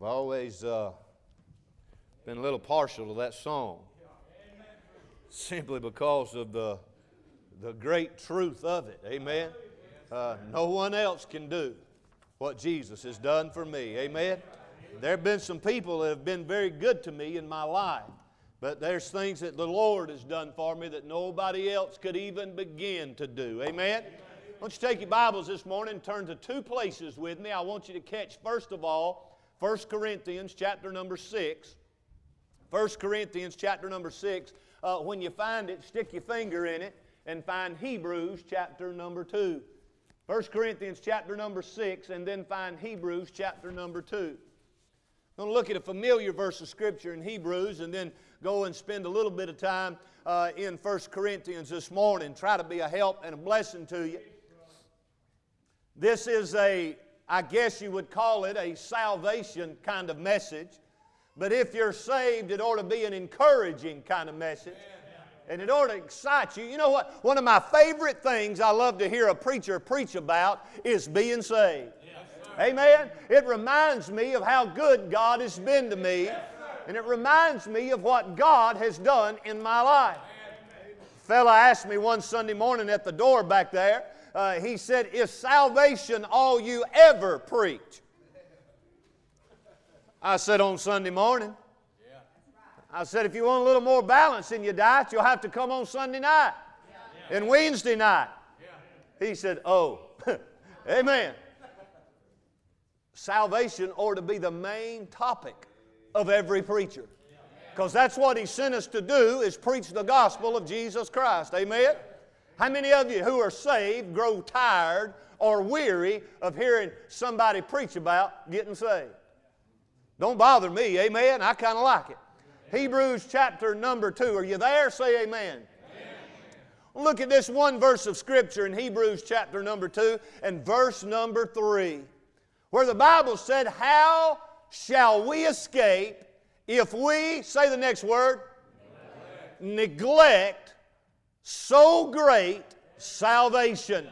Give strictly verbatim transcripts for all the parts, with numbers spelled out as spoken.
I've always uh, been a little partial to that song, simply because of the, the great truth of it. Amen. Uh, no one else can do what Jesus has done for me. Amen. There have been some people that have been very good to me in my life, but there's things that the Lord has done for me that nobody else could even begin to do. Amen. I want you to take your Bibles this morning and turn to two places with me. I want you to catch, first of all, First Corinthians chapter number six. First Corinthians chapter number six. Uh, when you find it, stick your finger in it and find Hebrews chapter number two. First Corinthians chapter number six, and then find Hebrews chapter number two. I'm going to look at a familiar verse of Scripture in Hebrews and then go and spend a little bit of time uh, in First Corinthians this morning. Try to be a help and a blessing to you. This is a, I guess you would call it a salvation kind of message. But if you're saved, it ought to be an encouraging kind of message. And it ought to excite you. You know what? One of my favorite things I love to hear a preacher preach about is being saved. Amen? It reminds me of how good God has been to me. And it reminds me of what God has done in my life. A fella asked me one Sunday morning at the door back there, uh, he said, "Is salvation all you ever preach?" I said, "On Sunday morning." I said, "If you want a little more balance in your diet, you'll have to come on Sunday night and Wednesday night." He said, "Oh, amen." Salvation ought to be the main topic of every preacher, because that's what he sent us to do, is preach the gospel of Jesus Christ. Amen? How many of you who are saved grow tired or weary of hearing somebody preach about getting saved? Don't bother me, amen? I kind of like it. Hebrews chapter number two. Are you there? Say amen. Amen. Look at this one verse of Scripture in Hebrews chapter number two and verse number three, where the Bible said, "How shall we escape if we," say the next word, neglect, neglect so great salvation,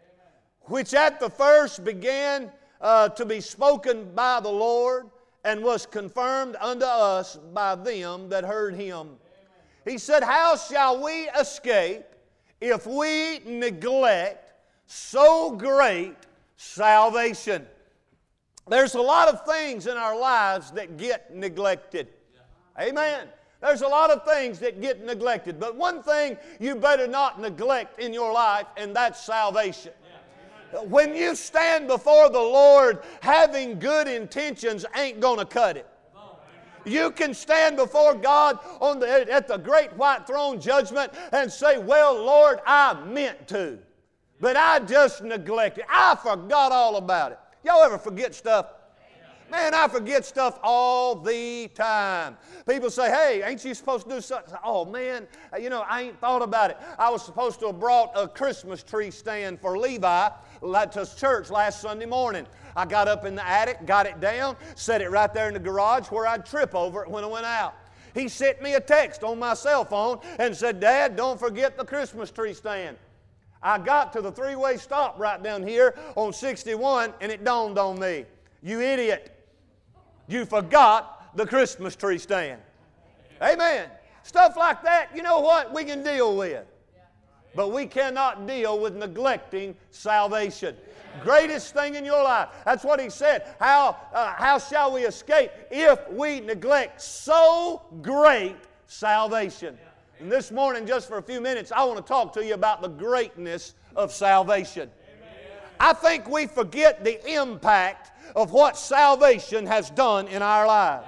which at the first began uh, to be spoken by the Lord, and was confirmed unto us by them that heard Him." He said, how shall we escape if we neglect so great salvation? There's a lot of things in our lives that get neglected. Amen. There's a lot of things that get neglected. But one thing you better not neglect in your life, and that's salvation. When you stand before the Lord, having good intentions ain't going to cut it. You can stand before God on the, at the great white throne judgment and say, "Well, Lord, I meant to, but I just neglected. I forgot all about it." Y'all ever forget stuff? Man, I forget stuff all the time. People say, "Hey, ain't you supposed to do something?" "Oh, man, you know, I ain't thought about it. I was supposed to have brought a Christmas tree stand for Levi to church last Sunday morning. I got up in the attic, got it down, set it right there in the garage where I'd trip over it when I went out." He sent me a text on my cell phone and said, "Dad, don't forget the Christmas tree stand." I got to the three-way stop right down here on sixty-one, and it dawned on me, "You idiot. You forgot the Christmas tree stand." Amen. Stuff like that, you know what, we can deal with. But we cannot deal with neglecting salvation. Greatest thing in your life. That's what he said. How, uh, how shall we escape if we neglect so great salvation? And this morning, just for a few minutes, I want to talk to you about the greatness of salvation. I think we forget the impact of what salvation has done in our lives.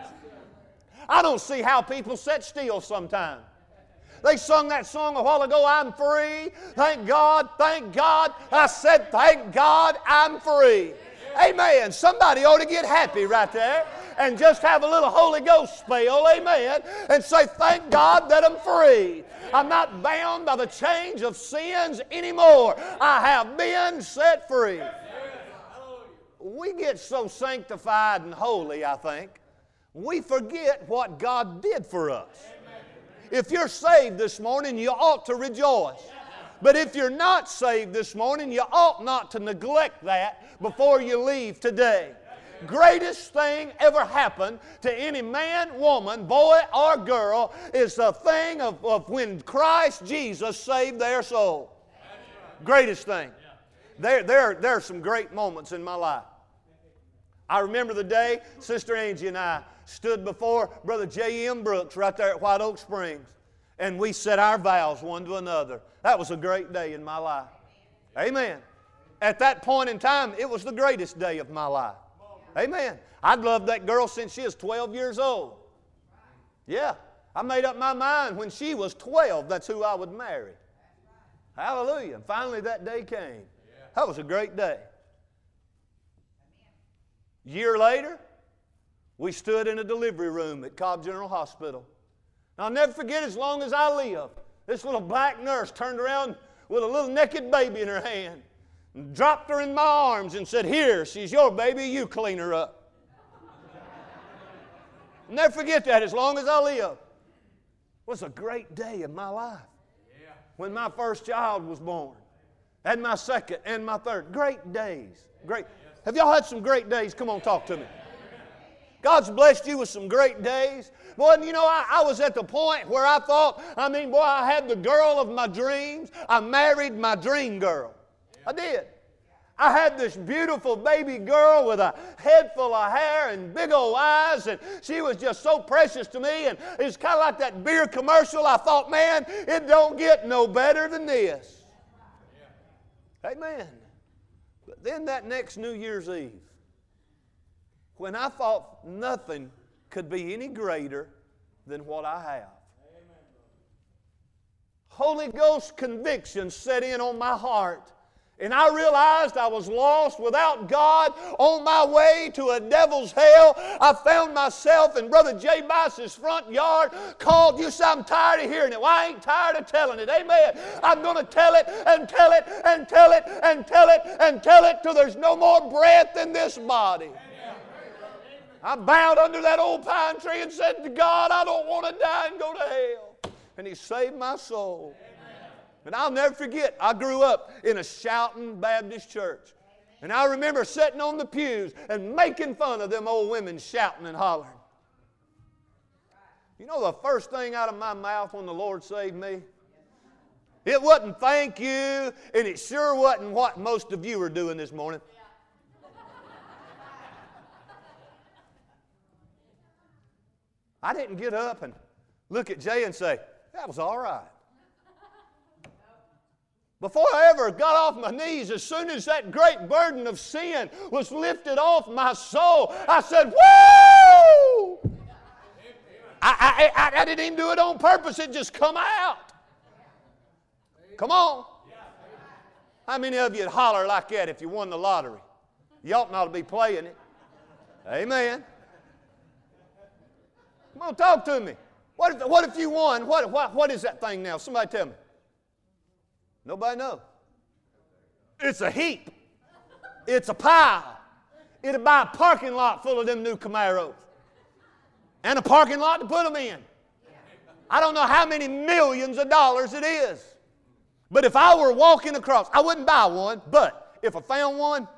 I don't see how people sit still sometimes. They sung that song a while ago, "I'm free. Thank God, thank God." I said, "Thank God I'm free." Amen. Somebody ought to get happy right there and just have a little Holy Ghost spell, amen, and say, "Thank God that I'm free. I'm not bound by the chains of sins anymore. I have been set free." We get so sanctified and holy, I think, we forget what God did for us. If you're saved this morning, you ought to rejoice. But if you're not saved this morning, you ought not to neglect that before you leave today. Greatest thing ever happened to any man, woman, boy, or girl is the thing of, of when Christ Jesus saved their soul. Greatest thing. There, there, there are some great moments in my life. I remember the day Sister Angie and I stood before Brother J M Brooks right there at White Oak Springs, and we said our vows one to another. That was a great day in my life. Amen. At that point in time, it was the greatest day of my life. Amen. I'd loved that girl since she was twelve years old. Yeah. I made up my mind when she was twelve, that's who I would marry. Hallelujah. And finally that day came. That was a great day. A year later, we stood in a delivery room at Cobb General Hospital. And I'll never forget as long as I live, this little black nurse turned around with a little naked baby in her hand and dropped her in my arms and said, "Here, she's your baby, you clean her up." I'll never forget that as long as I live. It was a great day in my life. Yeah. When my first child was born, and my second and my third. Great days. Great. Have y'all had some great days? Come on, talk to me. God's blessed you with some great days. Boy, you know, I, I was at the point where I thought, I mean, boy, I had the girl of my dreams. I married my dream girl. I did. I had this beautiful baby girl with a head full of hair and big old eyes, and she was just so precious to me, and it's kind of like that beer commercial. I thought, man, it don't get no better than this. Amen. But then that next New Year's Eve, when I thought nothing could be any greater than what I have, Holy Ghost conviction set in on my heart. And I realized I was lost without God on my way to a devil's hell. I found myself in Brother J. Bice's front yard, called. You say, "I'm tired of hearing it." Well, I ain't tired of telling it. Amen. I'm going to tell it and tell it and tell it and tell it and tell it till there's no more breath in this body. I bowed under that old pine tree and said to God, "I don't want to die and go to hell." And He saved my soul. And I'll never forget, I grew up in a shouting Baptist church. And I remember sitting on the pews and making fun of them old women shouting and hollering. You know the first thing out of my mouth when the Lord saved me? It wasn't "thank you," and it sure wasn't what most of you are doing this morning. I didn't get up and look at Jay and say, "That was all right." Before I ever got off my knees, as soon as that great burden of sin was lifted off my soul, I said, "Woo!" I, I, I, I didn't even do it on purpose. It just come out. Come on. How many of you would holler like that if you won the lottery? You ought not to be playing it. Amen. Come on, talk to me. What if, what if you won? What, what, what is that thing now? Somebody tell me. Nobody knows. It's a heap. It's a pile. It'll buy a parking lot full of them new Camaros. And a parking lot to put them in. I don't know how many millions of dollars it is. But if I were walking across, I wouldn't buy one, but if I found one,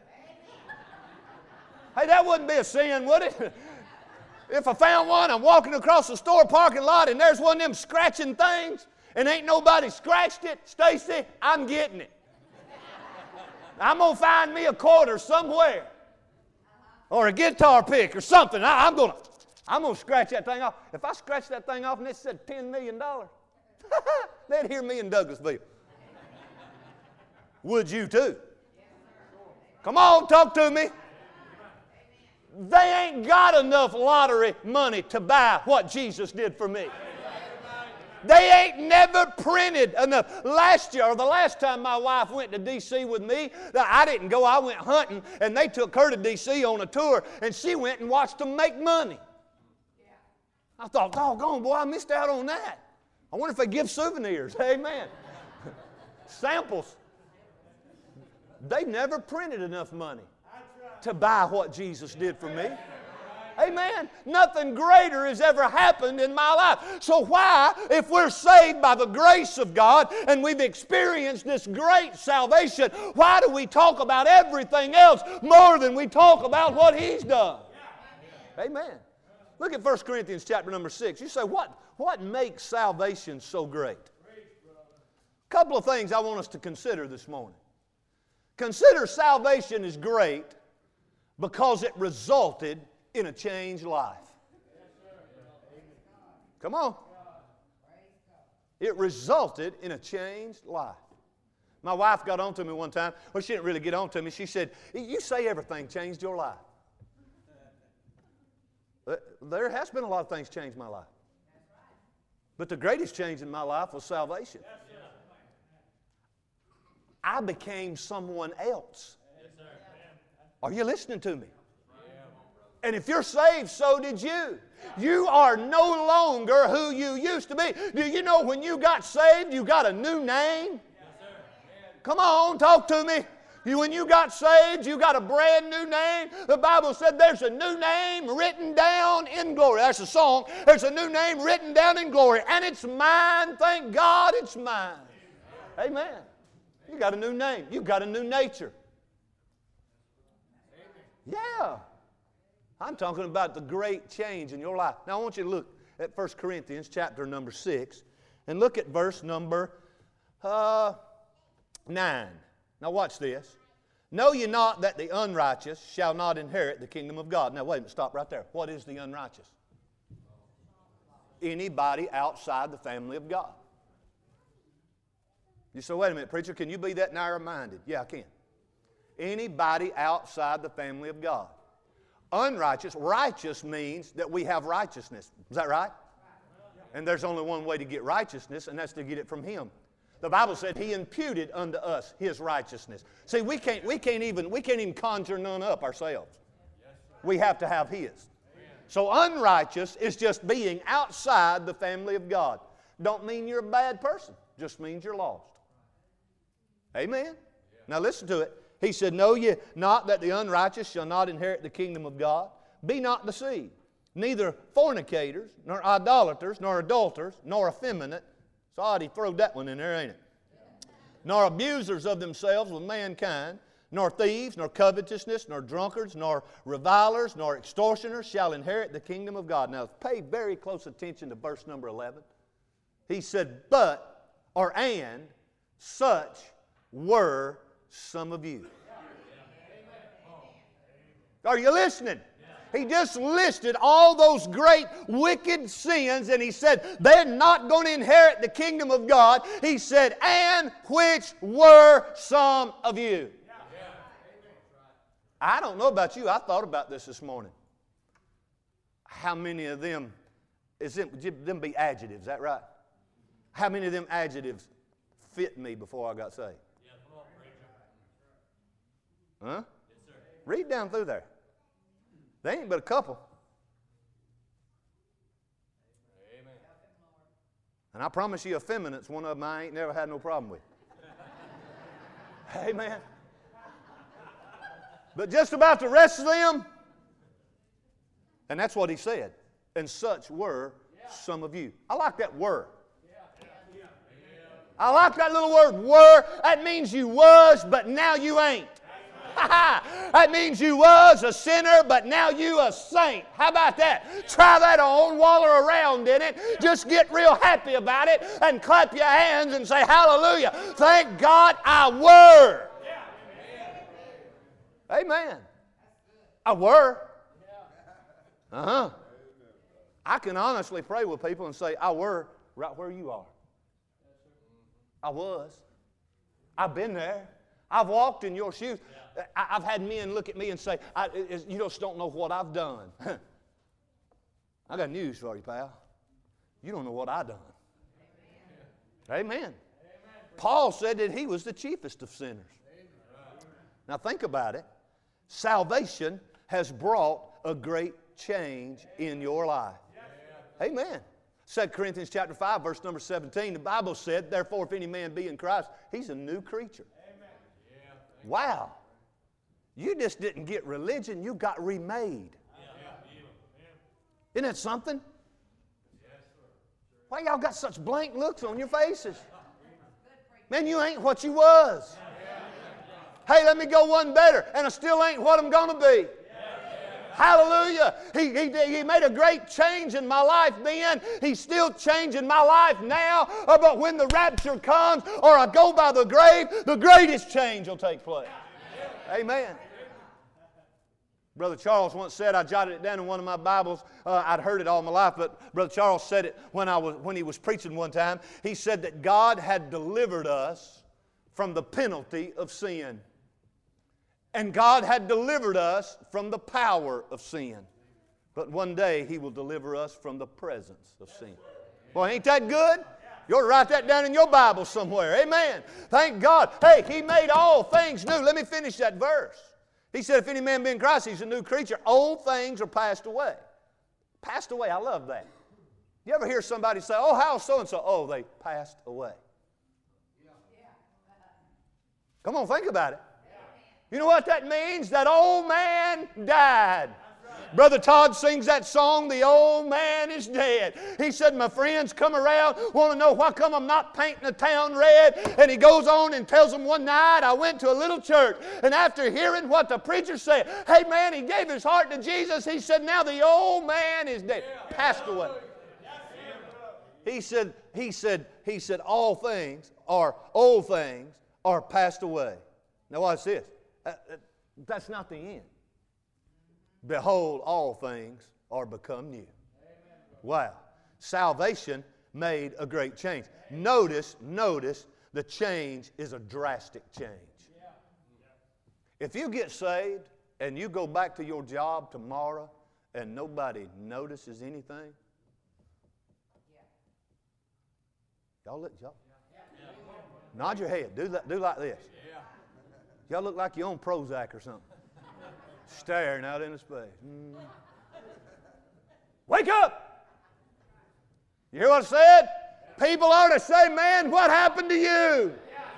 hey, that wouldn't be a sin, would it? If I found one, I'm walking across the store parking lot and there's one of them scratching things, and ain't nobody scratched it, Stacy, I'm getting it. I'm going to find me a quarter somewhere. Or a guitar pick or something. I, I'm going to I'm going to scratch that thing off. If I scratch that thing off and it said ten million dollars, they'd hear me in Douglasville. Would you too? Come on, talk to me. They ain't got enough lottery money to buy what Jesus did for me. They ain't never printed enough. Last year, or the last time my wife went to D C with me, I didn't go, I went hunting, and they took her to D C on a tour, and she went and watched them make money. I thought, doggone, boy, I missed out on that. I wonder if they give souvenirs. Amen. Samples. They never printed enough money to buy what Jesus did for me. Amen. Nothing greater has ever happened in my life. So why, if we're saved by the grace of God and we've experienced this great salvation, why do we talk about everything else more than we talk about what He's done? Amen. Look at First Corinthians chapter number six. You say, what, what makes salvation so great? A couple of things I want us to consider this morning. Consider salvation is great because it resulted in a changed life. Come on. It resulted in a changed life. My wife got on to me one time. Well, she didn't really get on to me. She said, you say everything changed your life. There has been a lot of things change my life. But the greatest change in my life was salvation. I became someone else. Are you listening to me? And if you're saved, so did you. You are no longer who you used to be. Do you know when you got saved, you got a new name? Come on, talk to me. You, when you got saved, you got a brand new name. The Bible said there's a new name written down in glory. That's a song. There's a new name written down in glory. And it's mine. Thank God it's mine. Amen. You got a new name. You got a new nature. Yeah. I'm talking about the great change in your life. Now I want you to look at First Corinthians chapter number six and look at verse number uh, nine. Now watch this. Know ye not that the unrighteous shall not inherit the kingdom of God? Now wait a minute, stop right there. What is the unrighteous? Anybody outside the family of God. You say, wait a minute, preacher, can you be that narrow-minded? Yeah, I can. Anybody outside the family of God. Unrighteous, righteous means that we have righteousness. Is that right? And there's only one way to get righteousness, and that's to get it from Him. The Bible said He imputed unto us His righteousness. See, we can't, we can't even, we can't even conjure none up ourselves. We have to have His. So unrighteous is just being outside the family of God. Don't mean you're a bad person. Just means you're lost. Amen? Now listen to it. He said, know ye not that the unrighteous shall not inherit the kingdom of God? Be not deceived. Neither fornicators, nor idolaters, nor adulterers, nor effeminate. It's odd he throwed that one in there, ain't it? Nor abusers of themselves with mankind, nor thieves, nor covetousness, nor drunkards, nor revilers, nor extortioners shall inherit the kingdom of God. Now pay very close attention to verse number eleven. He said, but, or and, such were some of you. Are you listening? He just listed all those great wicked sins and he said they're not going to inherit the kingdom of God. He said, and which were some of you. I don't know about you. I thought about this this morning. How many of them, is them, them be adjectives, is that right? How many of them adjectives fit me before I got saved? Huh? Read down through there. They ain't but a couple. Amen. And I promise you, effeminate's one of them I ain't never had no problem with. Amen. But just about the rest of them, and that's what he said. And such were some of you. I like that word. I like that little word, were. That means you was, but now you ain't. That means you was a sinner, but now you a saint. How about that? Try that on, waller around in it. Just get real happy about it and clap your hands and say, hallelujah. Thank God I were. Amen. I were. Uh-huh. I can honestly pray with people and say, I were right where you are. I was. I've been there. I've walked in your shoes. I've had men look at me and say, I, you just don't know what I've done. I got news for you, pal. You don't know what I've done. Amen. Amen. Amen. Paul said that he was the chiefest of sinners. Amen. Now think about it. Salvation has brought a great change in your life. Yeah. Amen. Second Corinthians chapter five, verse number seventeen, the Bible said, therefore if any man be in Christ, he's a new creature. Amen. Yeah. Wow. You just didn't get religion, you got remade. Isn't that something? Why y'all got such blank looks on your faces? Man, you ain't what you was. Hey, let me go one better, and I still ain't what I'm going to be. Hallelujah. He, he, he made a great change in my life then. He's still changing my life now. But when the rapture comes or I go by the grave, the greatest change will take place. Amen. Brother Charles once said, I jotted it down in one of my Bibles. Uh, I'd heard it all my life, but Brother Charles said it when, I was, when he was preaching one time. He said that God had delivered us from the penalty of sin. And God had delivered us from the power of sin. But one day He will deliver us from the presence of sin. Boy, ain't that good? You ought to write that down in your Bible somewhere. Amen. Thank God. Hey, He made all things new. Let me finish that verse. He said, if any man be in Christ, he's a new creature. Old things are passed away. Passed away. I love that. You ever hear somebody say, oh, how's so-and-so? Oh, they passed away. Come on, think about it. You know what that means? That old man died. Brother Todd sings that song, The Old Man is Dead. He said, my friends come around, want to know why come I'm not painting the town red. And he goes on and tells them one night, I went to a little church, and after hearing what the preacher said, hey man, he gave his heart to Jesus. He said, now the old man is dead. Passed away. He said, he said, he said, all things are, old things are passed away. Now watch this. Uh, that's not the end. Behold, all things are become new. Wow. Salvation made a great change. Notice, notice, the change is a drastic change. If you get saved and you go back to your job tomorrow and nobody notices anything, y'all look, y'all, nod your head. Do that. Do like this. Y'all look like you're on Prozac or something. Staring out into space. Mm. Wake up! You hear what I said? People ought to say, man, what happened to you?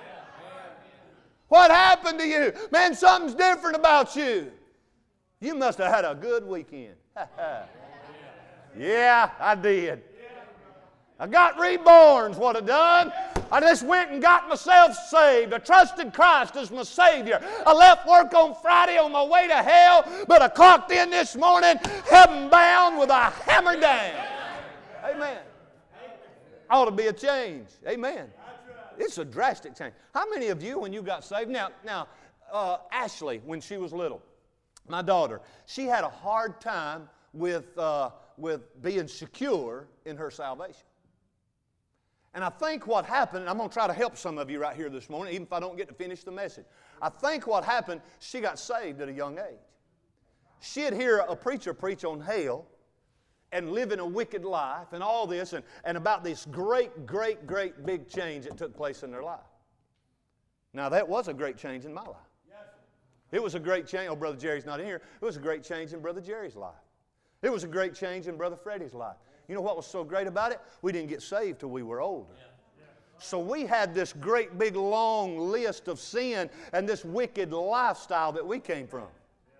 What happened to you? Man, something's different about you. You must have had a good weekend. Yeah, I did. I got reborn, is what I done. I just went and got myself saved. I trusted Christ as my Savior. I left work on Friday on my way to hell, but I clocked in this morning, heaven bound with a hammer down. Amen. Ought to be a change. Amen. It's a drastic change. How many of you, when you got saved? Now, now uh, Ashley, when she was little, my daughter, she had a hard time with, uh, with being secure in her salvation. And I think what happened, and I'm going to try to help some of you right here this morning, even if I don't get to finish the message. I think what happened, she got saved at a young age. She'd hear a preacher preach on hell and living a wicked life and all this, and, and about this great, great, great big change that took place in their life. Now, that was a great change in my life. It was a great change. Oh, Brother Jerry's not in here. It was a great change in Brother Jerry's life. It was a great change in Brother Freddie's life. You know what was so great about it? We didn't get saved till we were older. So we had this great big long list of sin and this wicked lifestyle that we came from.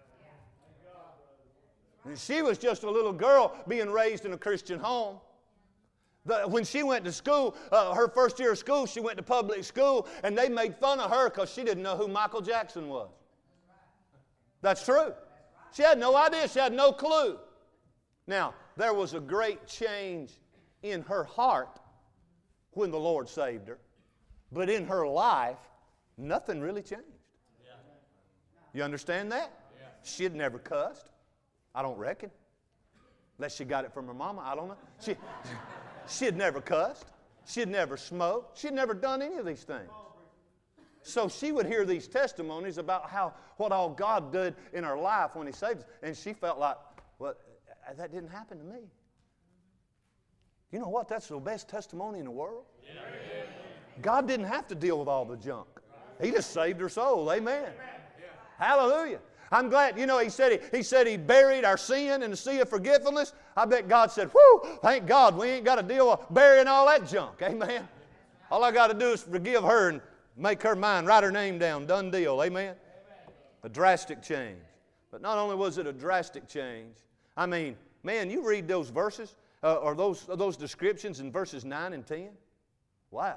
And she was just a little girl being raised in a Christian home. The, when she went to school, uh, her first year of school, she went to public school, and they made fun of her because she didn't know who Michael Jackson was. That's true. She had no idea. She had no clue. Now, there was a great change in her heart when the Lord saved her. But in her life, nothing really changed. You understand that? She had never cussed. I don't reckon. Unless she got it from her mama. I don't know. She, she had never cussed. She had never smoked. She had never done any of these things. So she would hear these testimonies about how what all God did in her life when He saved us. And she felt like, well, that didn't happen to me. You know what? That's the best testimony in the world. Yeah. God didn't have to deal with all the junk. He just saved her soul. Amen. Yeah. Hallelujah. I'm glad, you know, he said he, he said he buried our sin in the sea of forgetfulness. I bet God said, whew, thank God we ain't got to deal with burying all that junk. Amen. All I got to do is forgive her and make her mine, write her name down, done deal. Amen. A drastic change. But not only was it a drastic change, I mean, Man, you read those verses, uh, or those, those descriptions in verses nine and ten. Wow.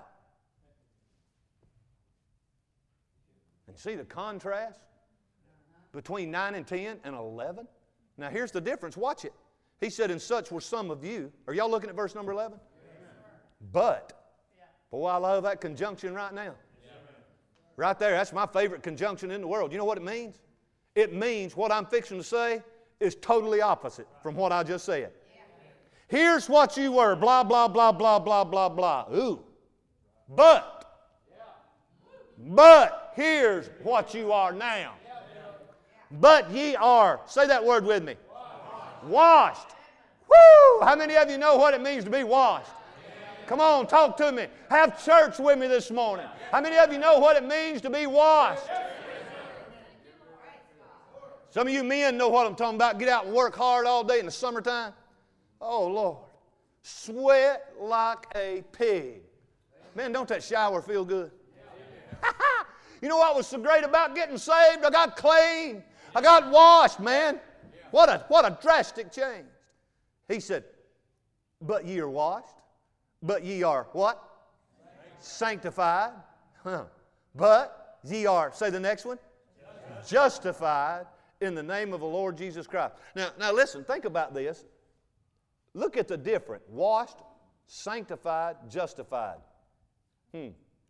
And see the contrast between nine and ten and eleven? Now here's the difference. Watch it. He said, and such were some of you. Are y'all looking at verse number eleven? But. Boy, I love that conjunction right now. Right there, that's my favorite conjunction in the world. You know what it means? It means what I'm fixing to say is totally opposite from what I just said. Here's what you were, blah, blah, blah, blah, blah, blah, blah. Ooh. But. But here's what you are now. But ye are, say that word with me. Washed. Woo! How many of you know what it means to be washed? Come on, talk to me. Have church with me this morning. How many of you know what it means to be washed? Some of you men know what I'm talking about. Get out and work hard all day in the summertime. Oh, Lord. Sweat like a pig. Man, don't that shower feel good? You know what was so great about getting saved? I got clean. I got washed, man. What a, what a drastic change. He said, but ye are washed. But ye are what? Sanctified. Huh. But ye are, say the next one. Justified. Justified in the name of the Lord Jesus Christ. Now, now listen, think about this. Look at the difference. Washed, sanctified, justified. Hmm.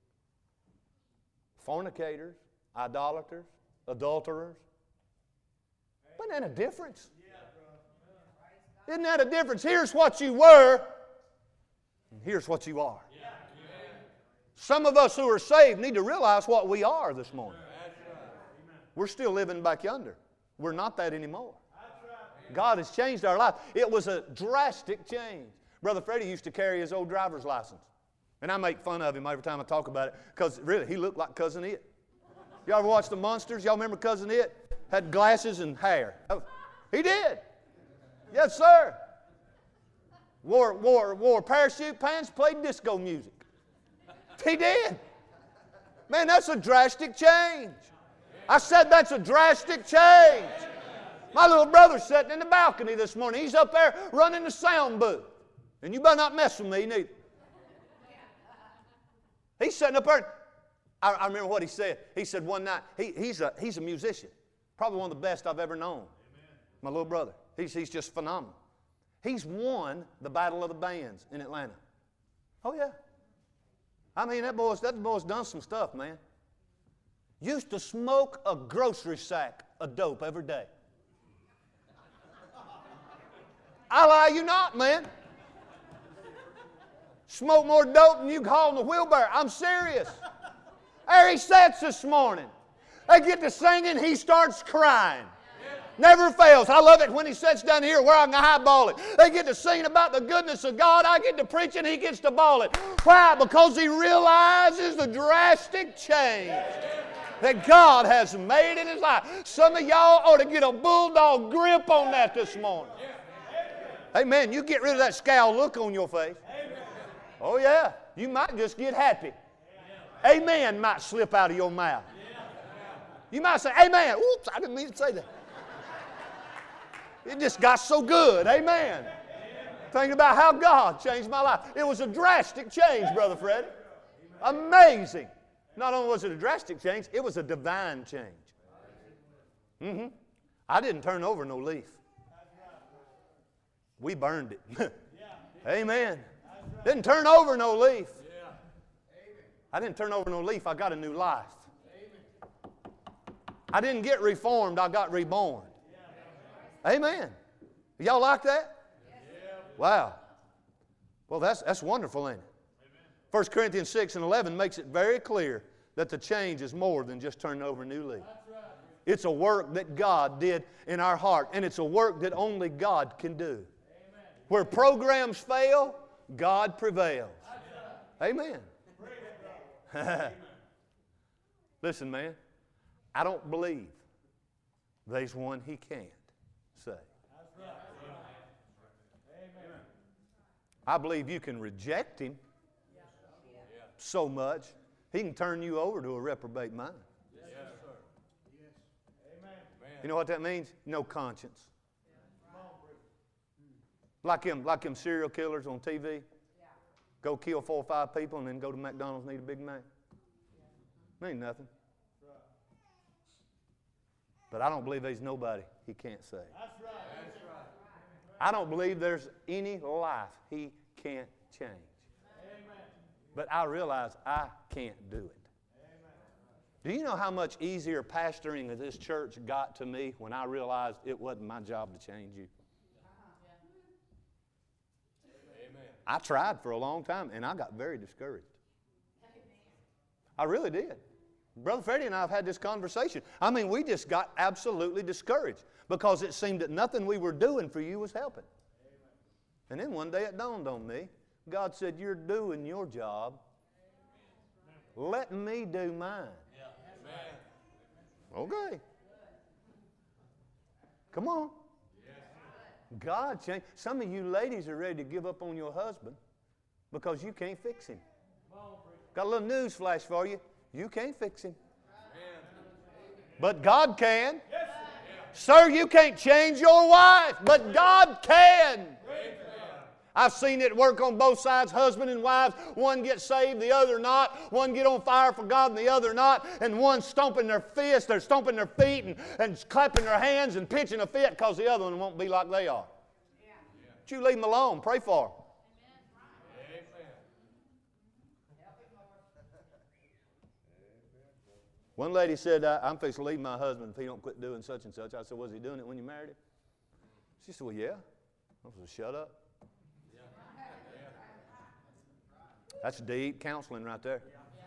Fornicators, idolaters, adulterers. Isn't that a difference? Isn't that a difference? Here's what you were. Here's what you are. Some of us who are saved need to realize what we are this morning. We're still living back yonder. We're not that anymore. God has changed our life. It was a drastic change. Brother Freddie used to carry his old driver's license. And I make fun of him every time I talk about it because really, he looked like Cousin It. Y'all ever watch the Monsters? Y'all remember Cousin It? Had glasses and hair. Oh, he did. Yes, sir. Wore, wore, wore parachute pants, played disco music. He did. Man, that's a drastic change. I said that's a drastic change. My little brother's sitting in the balcony this morning. He's up there running the sound booth. And you better not mess with me neither. He's sitting up there. I, I remember what he said. He said one night, he, he's, a, he's a musician. Probably one of the best I've ever known. My little brother. He's, he's just phenomenal. He's won the Battle of the Bands in Atlanta. Oh, yeah. I mean, that boy's, that boy's done some stuff, man. Used to smoke a grocery sack of dope every day. I lie you not, man. Smoke more dope than you can haul in the wheelbarrow. I'm serious. There he sits this morning. They get to singing, he starts crying. Never fails. I love it when he sits down here where I can highball it. They get to singing about the goodness of God. I get to preaching, he gets to ball it. Why? Because he realizes the drastic change that God has made in his life. Some of y'all ought to get a bulldog grip on that this morning. Amen. You get rid of that scowl look on your face. Oh, yeah. You might just get happy. Amen might slip out of your mouth. You might say, amen. Oops, I didn't mean to say that. It just got so good. Amen. Thinking about how God changed my life. It was a drastic change, Brother Fred. Amazing. Not only was it a drastic change, it was a divine change. Mm-hmm. I didn't turn over no leaf. We burned it. Amen. Didn't turn over no leaf. I didn't turn over no leaf. I got a new life. I didn't get reformed. I got reborn. Amen. Y'all like that? Wow. Well, that's, that's wonderful, ain't it? First Corinthians six and eleven makes it very clear that the change is more than just turning over a new leaf. It's a work that God did in our heart, and it's a work that only God can do. Where programs fail, God prevails. Amen. Listen, man, I don't believe there's one He can't save. I believe you can reject Him so much, He can turn you over to a reprobate mind. You know what that means? No conscience. Like them, like them serial killers on T V. Yeah. Go kill four or five people and then go to McDonald's and eat a Big Mac. Yeah. Ain't nothing. Right. But I don't believe there's nobody He can't save. That's right. That's right. I don't believe there's any life He can't change. Amen. But I realize I can't do it. Do you know how much easier pastoring of this church got to me when I realized it wasn't my job to change you? Amen. I tried for a long time, and I got very discouraged. I really did. Brother Freddie and I have had this conversation. I mean, we just got absolutely discouraged because it seemed that nothing we were doing for you was helping. And then one day it dawned on me. God said, you're doing your job. Let me do mine. Okay. Come on. God changed. Some of you ladies are ready to give up on your husband because you can't fix him. Got a little news flash for you. You can't fix him. But God can. Sir, you can't change your wife, but God can. I've seen it work on both sides, husband and wives. One gets saved, the other not. One get on fire for God and the other not. And one stomping their fists, they're stomping their feet and, and clapping their hands and pitching a fit because the other one won't be like they are. Yeah. But you leave them alone. Pray for them. Amen. One lady said, I'm fixing to leave my husband if he don't quit doing such and such. I said, was he doing it when you married him? She said, well, yeah. I said, shut up. That's deep counseling right there.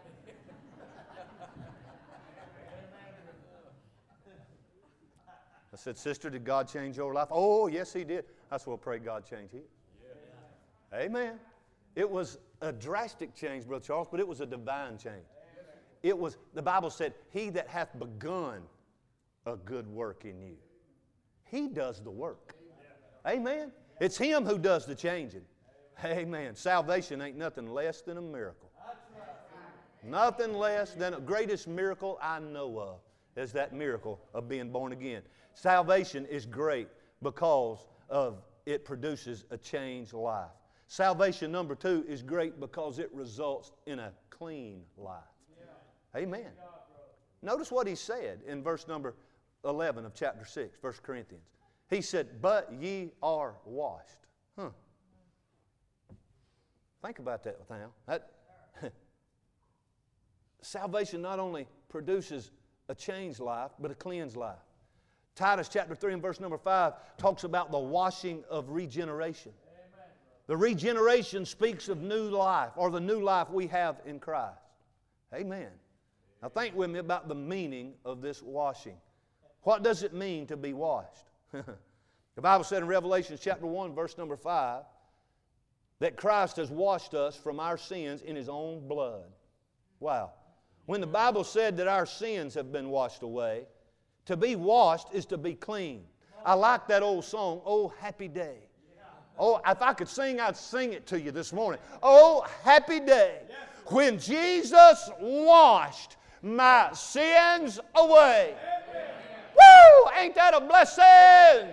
I said, sister, did God change your life? Oh, yes, He did. That's what I pray God change His. Yeah. Amen. It was a drastic change, Brother Charles, but it was a divine change. It was, the Bible said, He that hath begun a good work in you. He does the work. Amen. It's Him who does the changing. Amen. Salvation ain't nothing less than a miracle. Nothing less than the greatest miracle I know of is that miracle of being born again. Salvation is great because of it produces a changed life. Salvation number two is great because it results in a clean life. Amen. Notice what he said in verse number eleven of chapter six, First Corinthians. He said, but ye are washed. Huh. Think about that now. That, salvation not only produces a changed life, but a cleansed life. Titus chapter three and verse number five talks about the washing of regeneration. Amen. The regeneration speaks of new life, or the new life we have in Christ. Amen. Now think with me about the meaning of this washing. What does it mean to be washed? The Bible said in Revelation chapter one, verse number five, that Christ has washed us from our sins in His own blood. Wow. When the Bible said that our sins have been washed away, to be washed is to be clean. I like that old song, Oh, Happy Day. Oh, if I could sing, I'd sing it to you this morning. Oh, happy day when Jesus washed my sins away. Woo! Ain't that a blessing?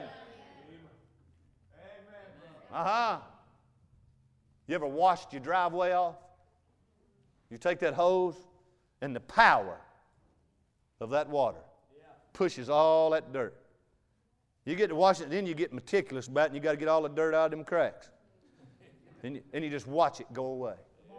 Uh-huh. You ever washed your driveway off? You take that hose and the power of that water pushes all that dirt. You get to wash it, and then you get meticulous about it, and you got to get all the dirt out of them cracks. And you, and you just watch it go away.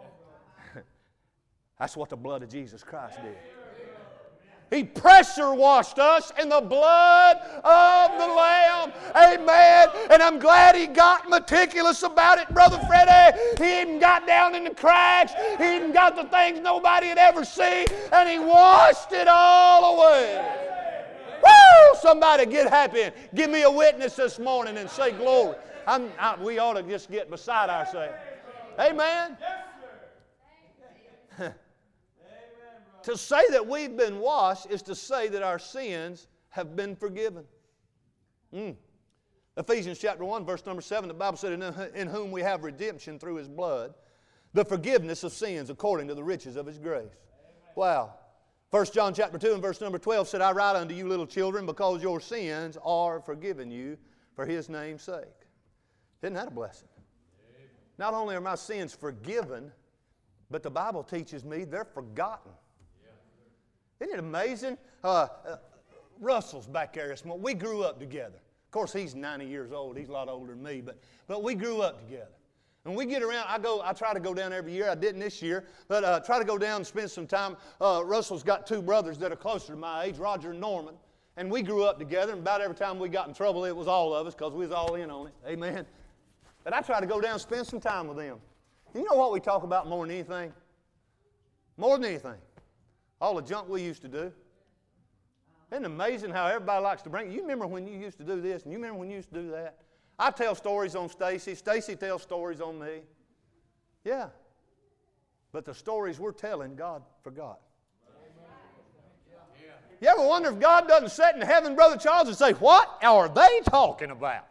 That's what the blood of Jesus Christ did. He pressure washed us in the blood of the Lamb. Amen. And I'm glad He got meticulous about it, Brother Freddie. He even got down in the cracks. He even got the things nobody had ever seen. And He washed it all away. Woo! Somebody get happy and give me a witness this morning and say glory. I'm, I, we ought to just get beside ourselves. Amen. To say that we've been washed is to say that our sins have been forgiven. Mm. Ephesians chapter one, verse number seven, the Bible said, in whom we have redemption through His blood, the forgiveness of sins according to the riches of His grace. Amen. Wow. First John chapter two and verse number twelve said, I write unto you, little children, because your sins are forgiven you for His name's sake. Isn't that a blessing? Not only are my sins forgiven, but the Bible teaches me they're forgotten. Isn't it amazing? Uh, uh, Russell's back there this morning. We grew up together. Of course, he's ninety years old. He's a lot older than me, but, but we grew up together. And we get around, I go, I try to go down every year. I didn't this year, but uh, try to go down and spend some time. Uh, Russell's got two brothers that are closer to my age, Roger and Norman. And we grew up together, and about every time we got in trouble, it was all of us because we was all in on it. Amen. But I try to go down and spend some time with them. You know what we talk about more than anything? More than anything. All the junk we used to do. Isn't it amazing how everybody likes to bring it? You remember when you used to do this, and you remember when you used to do that? I tell stories on Stacy. Stacy tells stories on me. Yeah. But the stories we're telling, God forgot. You ever wonder if God doesn't sit in heaven, Brother Charles, and say, what are they talking about?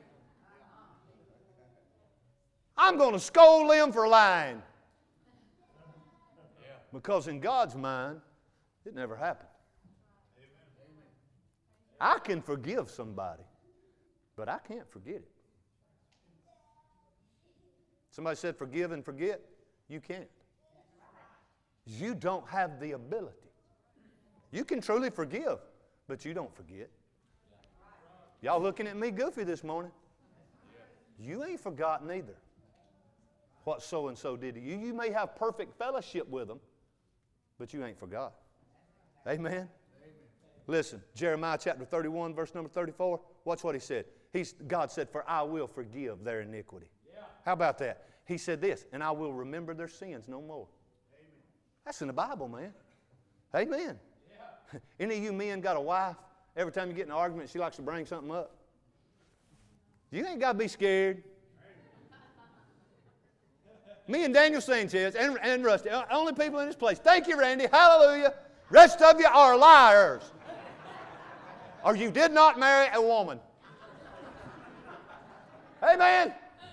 I'm going to scold them for lying. Because in God's mind, it never happened. I can forgive somebody, but I can't forget it. Somebody said forgive and forget. You can't. You don't have the ability. You can truly forgive, but you don't forget. Y'all looking at me goofy this morning. You ain't forgotten either what so-and-so did to you. You may have perfect fellowship with them, but you ain't forgot. Amen? Amen? Listen, Jeremiah chapter thirty-one, verse number thirty-four. Watch what he said. He's, God said, for I will forgive their iniquity. Yeah. How about that? He said this, and I will remember their sins no more. Amen. That's in the Bible, man. Amen. Yeah. Any of you men got a wife, every time you get in an argument, she likes to bring something up? You ain't got to be scared. Me and Daniel Sanchez and, and Rusty, only people in this place. Thank you, Randy. Hallelujah. Rest of you are liars. Or you did not marry a woman. Amen.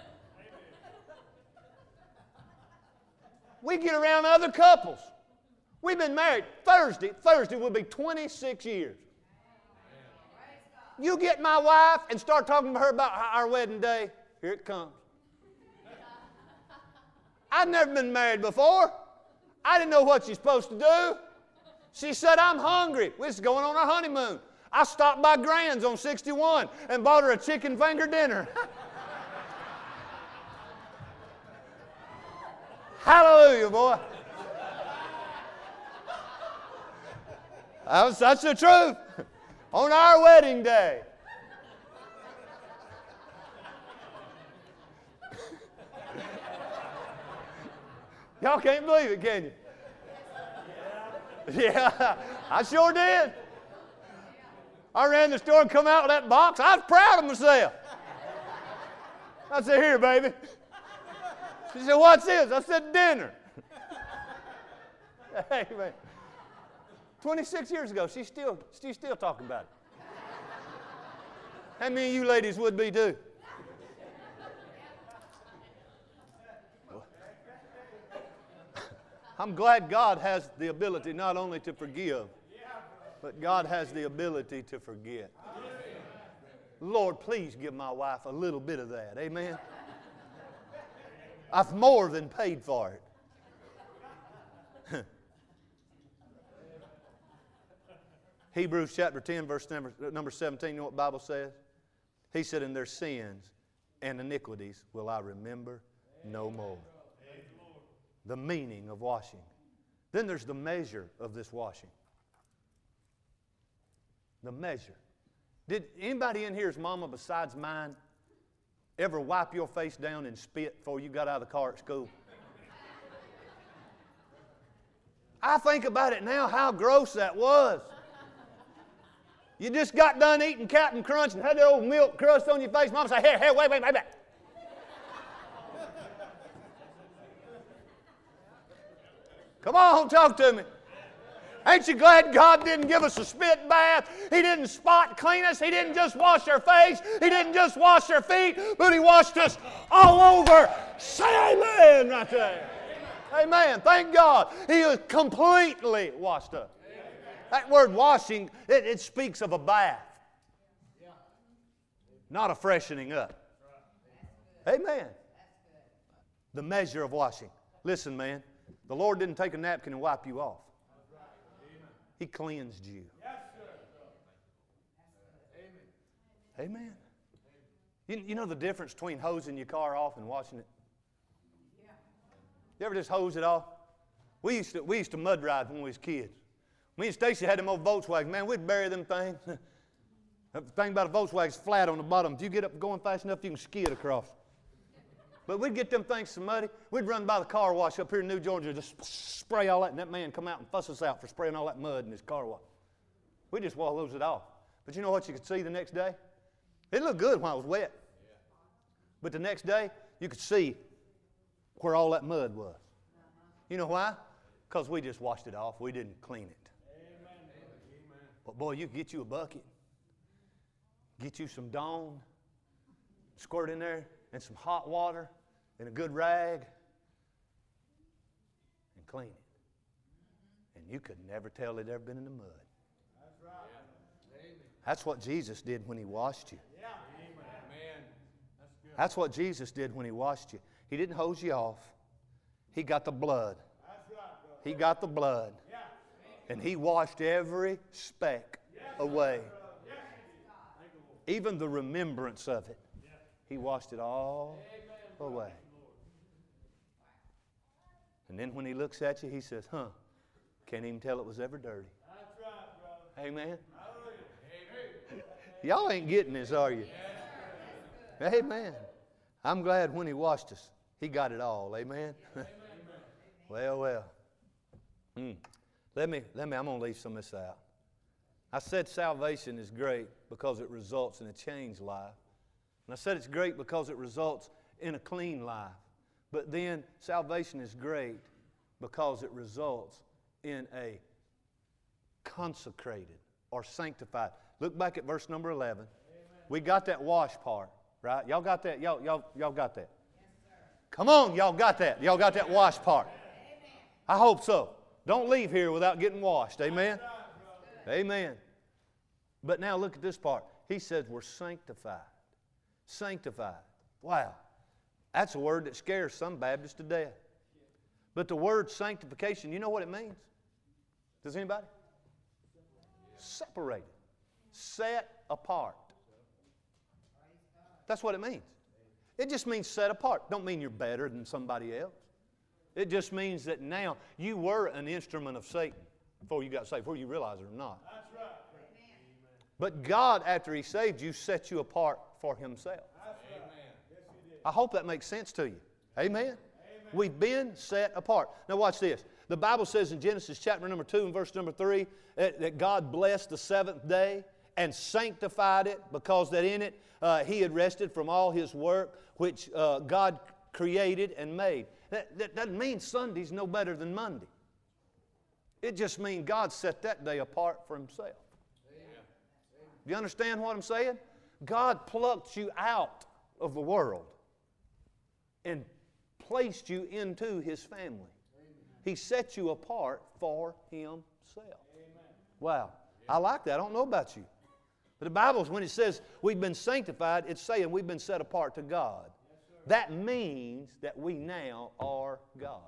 We get around other couples. We've been married. Thursday, Thursday will be twenty-six years. You get my wife and start talking to her about our wedding day, here it comes. I've never been married before. I didn't know what you're supposed to do. She said, I'm hungry. We was going on our honeymoon. I stopped by Grand's on sixty-one and bought her a chicken finger dinner. Hallelujah, boy. That was, that's the truth. On our wedding day. Y'all can't believe it, can you? Yeah, I sure did. I ran the store and come out with that box. I was proud of myself. I said, here, baby. She said, what's this? I said, dinner. Hey, man. twenty-six years ago, she's still, she's still talking about it. How many of you ladies would be too? I'm glad God has the ability not only to forgive, but God has the ability to forget. Lord, please give my wife a little bit of that. Amen? I've more than paid for it. Hebrews chapter ten, verse number, number seventeen, you know what the Bible says? He said, in their sins and iniquities will I remember no more. The meaning of washing. Then there's the measure of this washing. The measure. Did anybody in here's mama besides mine ever wipe your face down and spit before you got out of the car at school? I think about it now, how gross that was. You just got done eating Captain Crunch and had that old milk crust on your face. Mama said, hey, hey, wait, wait, wait, wait. Come on, talk to me. Ain't you glad God didn't give us a spit bath? He didn't spot clean us. He didn't just wash our face. He didn't just wash our feet, but He washed us all over. Say amen right there. Amen. Thank God. He has completely washed us. That word washing, it, it speaks of a bath, not a freshening up. Amen. The measure of washing. Listen, man, the Lord didn't take a napkin and wipe you off. He cleansed you. Amen. You, you know the difference between hosing your car off and washing it? You ever just hose it off? We used to, we used to mud ride when we was kids. Me and Stacy had them old Volkswagens. Man, we'd bury them things. The thing about a Volkswagen's flat on the bottom. If you get up going fast enough, you can skid across. But we'd get them things so muddy. We'd run by the car wash up here in New Georgia, just spray all that, and that man come out and fuss us out for spraying all that mud in his car wash. We just hose it off. But you know what you could see the next day? It looked good when it was wet. But the next day, you could see where all that mud was. You know why? Because we just washed it off. We didn't clean it. But boy, you could get you a bucket, get you some Dawn, squirt in there, and some hot water, and a good rag, and clean it. And you could never tell it ever been in the mud. That's right. That's what Jesus did when He washed you. Yeah. Amen. That's good. That's what Jesus did when He washed you. He didn't hose you off. He got the blood. That's right, brother. He got the blood. Yeah. And He washed every speck away. Even the remembrance of it. He washed it all away. And then when He looks at you, He says, huh, can't even tell it was ever dirty. That's right, brother. Amen. Y'all ain't getting this, are you? Amen. I'm glad when He washed us, He got it all. Amen. Well, well. Mm. Let me, let me, I'm going to leave some of this out. I said salvation is great because it results in a changed life. And I said it's great because it results in a clean life. But then salvation is great because it results in a consecrated or sanctified. Look back at verse number eleven. Amen. We got that wash part, right? Y'all got that? Y'all, y'all, y'all got that? Yes, sir. Come on, y'all got that. Y'all got that wash part. Amen. I hope so. Don't leave here without getting washed. Amen? Right, amen. But now look at this part. He says we're sanctified. Sanctified. Wow. That's a word that scares some Baptists to death. But the word sanctification, you know what it means? Does anybody? Separated. Set apart. That's what it means. It just means set apart. Don't mean you're better than somebody else. It just means that now you were an instrument of Satan before you got saved, before you realized it or not. That's right. But God, after He saved you, set you apart for Himself. Amen. I hope that makes sense to you. Amen? Amen. We've been set apart. Now watch this. The Bible says in Genesis chapter number two and verse number three that, that God blessed the seventh day and sanctified it because that in it uh, He had rested from all His work which uh, God created and made. That, that doesn't mean Sunday's no better than Monday. It just means God set that day apart for Himself. Do you understand what I'm saying? God plucked you out of the world and placed you into His family. He set you apart for Himself. Wow. I like that. I don't know about you. But the Bible, when it says we've been sanctified, it's saying we've been set apart to God. That means that we now are God's.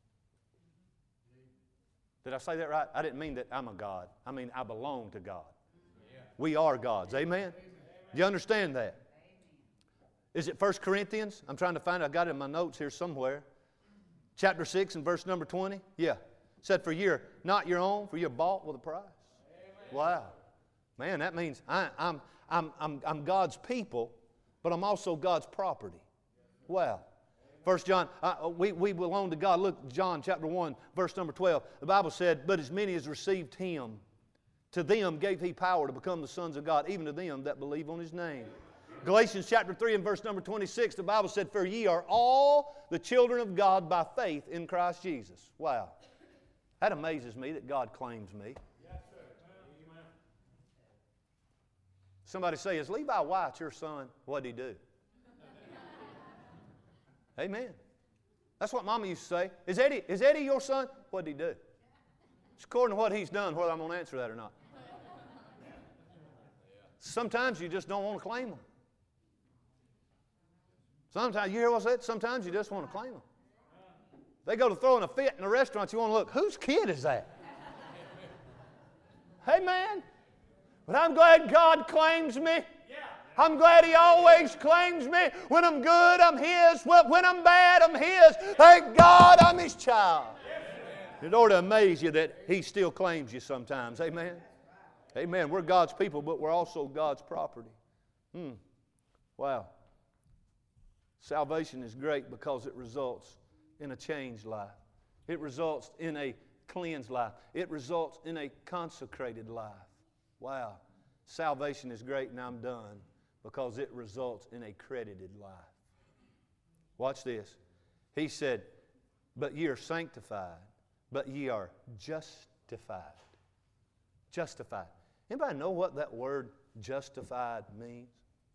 Did I say that right? I didn't mean that I'm a God. I mean I belong to God. We are God's. Amen? Do you understand that? Is it First Corinthians? I'm trying to find it. I got it in my notes here somewhere. Chapter six and verse number twenty. Yeah. It said, for you're not your own, for you're bought with a price. Wow. Man, that means I, I'm, I'm, I'm, I'm God's people, but I'm also God's property. Wow. First John, uh, we, we belong to God. Look, John chapter one, verse number twelve. The Bible said, but as many as received Him, to them gave He power to become the sons of God, even to them that believe on His name. Galatians chapter three and verse number twenty-six, the Bible said, for ye are all the children of God by faith in Christ Jesus. Wow. That amazes me that God claims me. Yes, sir. Amen. Somebody say, is Levi White your son? What did he do? Amen. That's what Mama used to say. Is Eddie, is Eddie your son? What did he do? It's according to what he's done, whether I'm going to answer that or not. Sometimes you just don't want to claim them. Sometimes, you hear what I said? Sometimes you just want to claim them. They go to throwing a fit in a restaurant, you want to look, whose kid is that? Hey, man. But I'm glad God claims me. I'm glad He always claims me. When I'm good, I'm His. When I'm bad, I'm His. Thank God I'm His child. It ought to amaze you that He still claims you sometimes. Amen? Amen. We're God's people, but we're also God's property. Hmm. Wow. Salvation is great because it results in a changed life. It results in a cleansed life. It results in a consecrated life. Wow. Salvation is great, and I'm done, because it results in a credited life. Watch this. He said, but ye are sanctified, but ye are justified. Justified. Anybody know what that word justified means?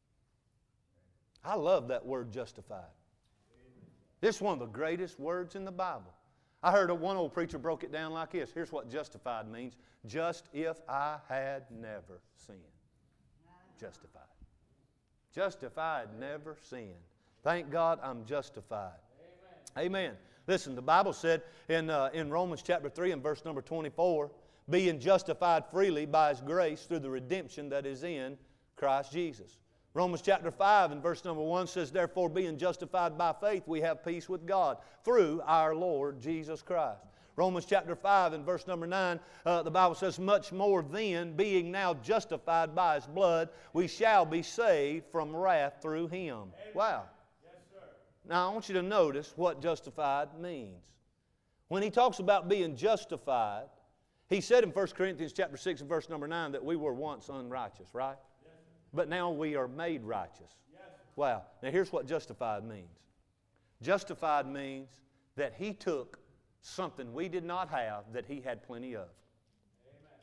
I love that word justified. This is one of the greatest words in the Bible. I heard one old preacher broke it down like this. Here's what justified means. Just if I had never sinned. Justified. Justified, never sinned. Thank God I'm justified. Amen. Amen. Listen, the Bible said in, uh, in Romans chapter three and verse number twenty-four, being justified freely by His grace through the redemption that is in Christ Jesus. Romans chapter five and verse number one says, therefore being justified by faith we have peace with God through our Lord Jesus Christ. Romans chapter five and verse number nine, uh, the Bible says, much more then, being now justified by His blood, we shall be saved from wrath through Him. Amen. Wow. Yes, sir. Now I want you to notice what justified means. When he talks about being justified, he said in First Corinthians chapter six and verse number nine that we were once unrighteous, right? But now we are made righteous. Yes. Wow. Now here's what justified means. Justified means that He took something we did not have that He had plenty of. Amen.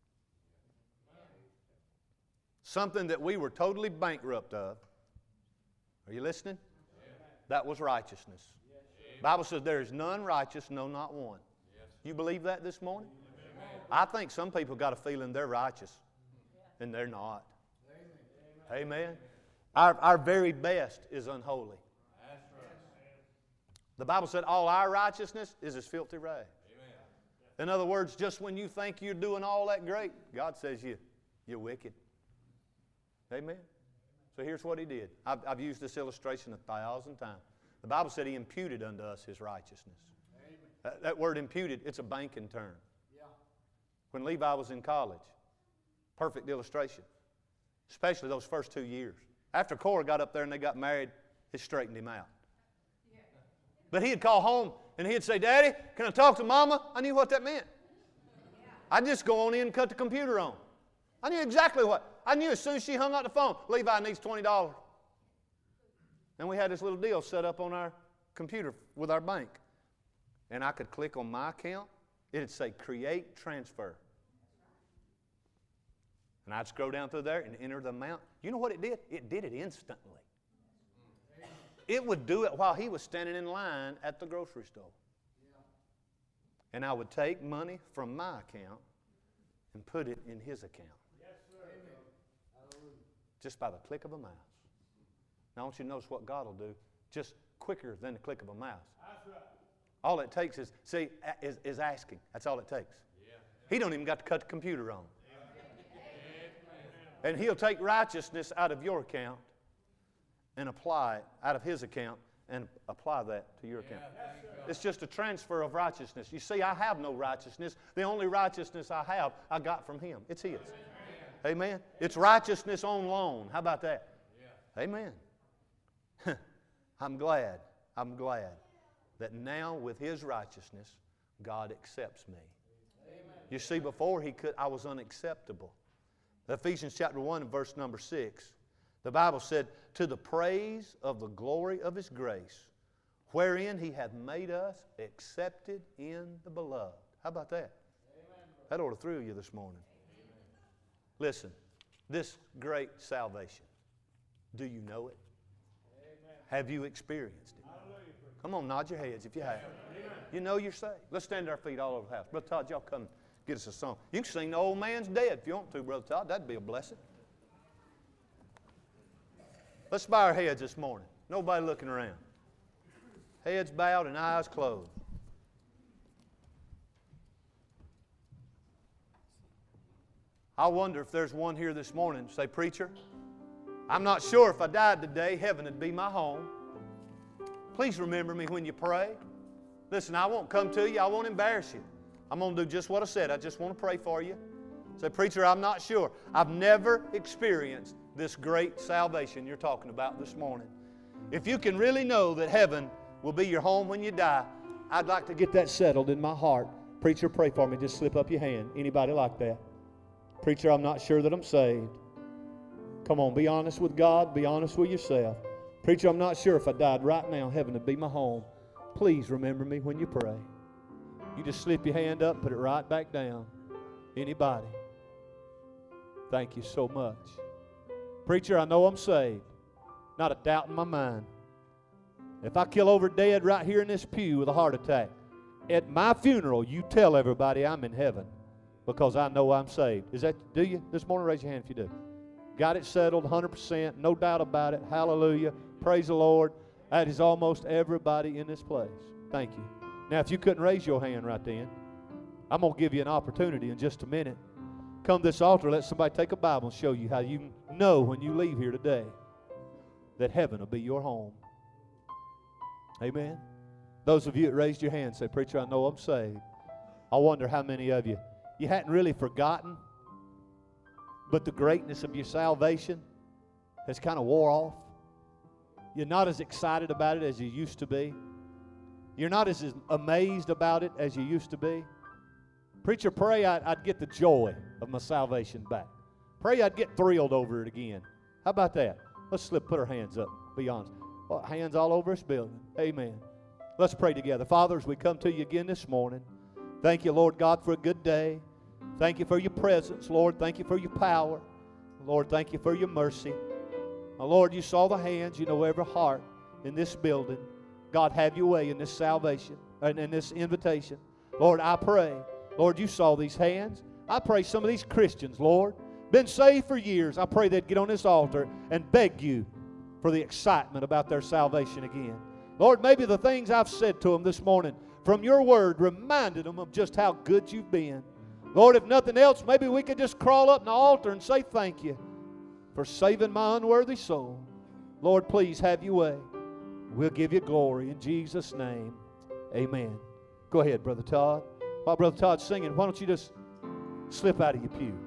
Something that we were totally bankrupt of. Are you listening? Amen. That was righteousness. Yes. The Bible says there is none righteous, no, not one. Yes. You believe that this morning? Amen. I think some people got a feeling they're righteous, and they're not. Amen. Our, our very best is unholy. That's right. The Bible said all our righteousness is as filthy rags. In other words, just when you think you're doing all that great, God says you, you're wicked. Amen. So here's what He did. I've, I've used this illustration a thousand times. The Bible said He imputed unto us His righteousness. That, that word imputed, it's a banking term. Yeah. When Levi was in college, perfect illustration. Especially those first two years. After Cora got up there and they got married, it straightened him out. Yeah. But he'd call home and he'd say, Daddy, can I talk to Mama? I knew what that meant. Yeah. I'd just go on in and cut the computer on. I knew exactly what. I knew as soon as she hung up the phone, Levi needs twenty dollars. And we had this little deal set up on our computer with our bank. And I could click on my account. It'd say create transfer. And I'd scroll down through there and enter the amount. You know what it did? It did it instantly. It would do it while he was standing in line at the grocery store. And I would take money from my account and put it in his account. Just by the click of a mouse. Now I want you to notice what God will do. Just quicker than the click of a mouse. All it takes is, see, is, is asking. That's all it takes. He don't even got to cut the computer on. And He'll take righteousness out of your account and apply it out of His account and apply that to your account. It's just a transfer of righteousness. You see, I have no righteousness. The only righteousness I have, I got from Him. It's His. Amen. It's righteousness on loan. How about that? Amen. I'm glad, I'm glad that now with His righteousness, God accepts me. You see, before He could, I was unacceptable. Ephesians chapter one and verse number six, the Bible said, to the praise of the glory of His grace, wherein He hath made us accepted in the beloved. How about that? Amen. That ought to thrill you this morning. Amen. Listen, this great salvation, do you know it? Amen. Have you experienced it? Come on, nod your heads if you have. Amen. You know you're saved. Let's stand to our feet all over the house. Brother Todd, y'all come get us a song. You can sing The Old Man's Dead if you want to, Brother Todd. That'd be a blessing. Let's bow our heads this morning. Nobody looking around. Heads bowed and eyes closed. I wonder if there's one here this morning say, preacher, I'm not sure if I died today, heaven would be my home. Please remember me when you pray. Listen, I won't come to you. I won't embarrass you. I'm going to do just what I said. I just want to pray for you. Say, preacher, I'm not sure. I've never experienced this great salvation you're talking about this morning. If you can really know that heaven will be your home when you die, I'd like to get that settled in my heart. Preacher, pray for me. Just slip up your hand. Anybody like that? Preacher, I'm not sure that I'm saved. Come on, be honest with God. Be honest with yourself. Preacher, I'm not sure if I died right now, heaven would be my home. Please remember me when you pray. You just slip your hand up, put it right back down. Anybody? Thank you so much. Preacher, I know I'm saved. Not a doubt in my mind. If I kill over dead right here in this pew with a heart attack, at my funeral, you tell everybody I'm in heaven because I know I'm saved. Is that, do you? This morning, raise your hand if you do. Got it settled, one hundred percent, no doubt about it. Hallelujah. Praise the Lord. That is almost everybody in this place. Thank you. Now, if you couldn't raise your hand right then, I'm going to give you an opportunity in just a minute. Come to this altar, let somebody take a Bible and show you how you know when you leave here today that heaven will be your home. Amen. Those of you that raised your hand say, preacher, I know I'm saved. I wonder how many of you, you hadn't really forgotten, but the greatness of your salvation has kind of wore off. You're not as excited about it as you used to be. You're not as amazed about it as you used to be. Preacher, pray I'd, I'd get the joy of my salvation back. Pray I'd get thrilled over it again. How about that? Let's slip, put our hands up. Be honest. Well, hands all over this building. Amen. Let's pray together. Father, as we come to you again this morning, thank you, Lord God, for a good day. Thank you for your presence, Lord. Thank you for your power. Lord, thank you for your mercy. Now, Lord, you saw the hands. You know every heart in this building. God, have your way in this salvation and in this invitation. Lord, I pray. Lord, you saw these hands. I pray some of these Christians, Lord, been saved for years. I pray they'd get on this altar and beg you for the excitement about their salvation again. Lord, maybe the things I've said to them this morning from your word reminded them of just how good you've been. Lord, if nothing else, maybe we could just crawl up in the altar and say thank you for saving my unworthy soul. Lord, please have your way. We'll give you glory in Jesus' name. Amen. Go ahead, Brother Todd. While Brother Todd's singing, why don't you just slip out of your pew?